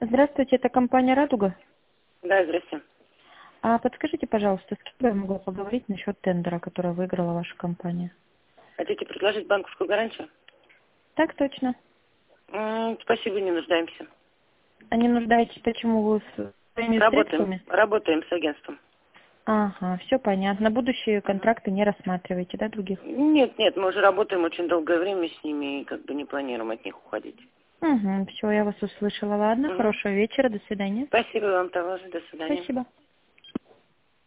Здравствуйте, это компания «Радуга». Да, здрасте. А подскажите, пожалуйста, с кем бы я могла поговорить насчет тендера, который выиграла ваша компания? Хотите предложить банковскую гарантию? Так точно. Спасибо, не нуждаемся. А не нуждаетесь, почему вы с своими Работаем. средствами? Работаем с агентством. Ага, все понятно. Будущие контракты не рассматриваете, да, других? Нет, нет, мы уже работаем очень долгое время с ними и как бы не планируем от них уходить. Угу, все, я вас услышала. Ладно, Мгм. хорошего вечера, до свидания. Спасибо вам того же. До свидания. Спасибо.